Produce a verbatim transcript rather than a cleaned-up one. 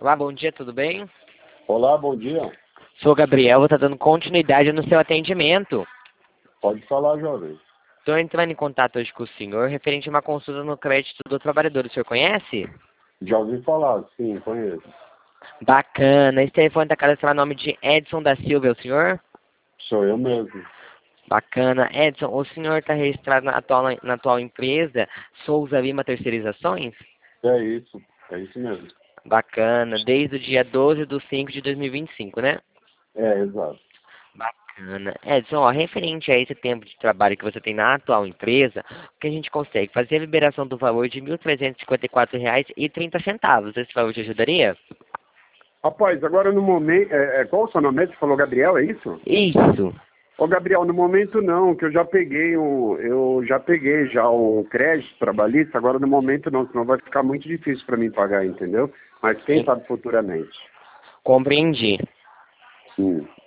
Olá, bom dia, tudo bem? Olá, bom dia. Sou o Gabriel, vou estar dando continuidade no seu atendimento. Pode falar, jovem. Estou entrando em contato hoje com o senhor referente a uma consulta no crédito do trabalhador. O senhor conhece? Já ouvi falar, sim, conheço. Bacana. Esse telefone está cadastrado no nome de Edson da Silva, é o senhor? Sou eu mesmo. Bacana. Edson, o senhor está registrado na atual, na atual empresa Souza Lima Terceirizações? É isso, é isso mesmo. Bacana. Desde o dia doze de cinco de dois mil e vinte e cinco, né? É, exato. Bacana. Edson, ó, referente a esse tempo de trabalho que você tem na atual empresa, o que a gente consegue fazer a liberação do valor de mil trezentos e cinquenta e quatro reais e trinta centavos. Esse valor te ajudaria? Rapaz, agora no momento, é, é, qual o seu nome? Você falou Gabriel, é isso? Isso. Ô, Gabriel, no momento não, que eu já peguei um, eu já peguei já o crédito trabalhista, agora no momento não, senão vai ficar muito difícil para mim pagar, entendeu? Mas quem Sim. sabe futuramente. Compreendi. Sim.